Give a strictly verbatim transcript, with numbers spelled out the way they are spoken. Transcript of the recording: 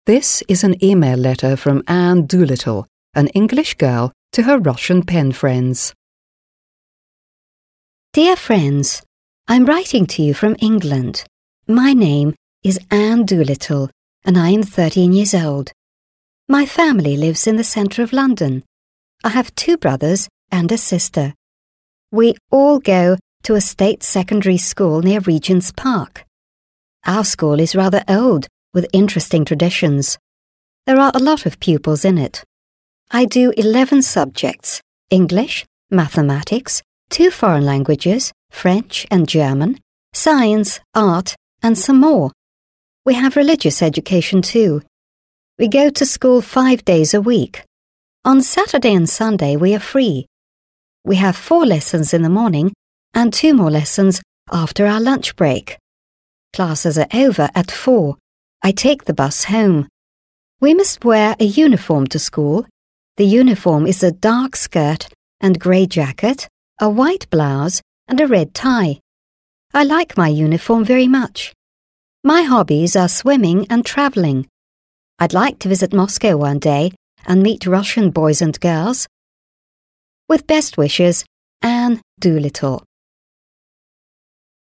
This is an email letter from Anne Doolittle, an English girl, to her Russian pen friends. Dear friends, I'm writing to you from England. My name is Anne Doolittle, and I am thirteen years old. My family lives in the centre of London. I have two brothers and a sister. We all go to a state secondary school near Regent's Park. Our school is rather old, with interesting traditions. There are a lot of pupils in it. I do eleven subjects: English, mathematics, two foreign languages, French and German, science, art, and some more. We have religious education too. We go to school five days a week. On Saturday and Sunday we are free. We have four lessons in the morning and two more lessons after our lunch break. Classes are over at four. I take the bus home. We must wear a uniform to school. The uniform is a dark skirt and grey jacket, a white blouse, and a red tie. I like my uniform very much. My hobbies are swimming and travelling. I'd like to visit Moscow one day and meet Russian boys and girls. With best wishes, Anne Doolittle.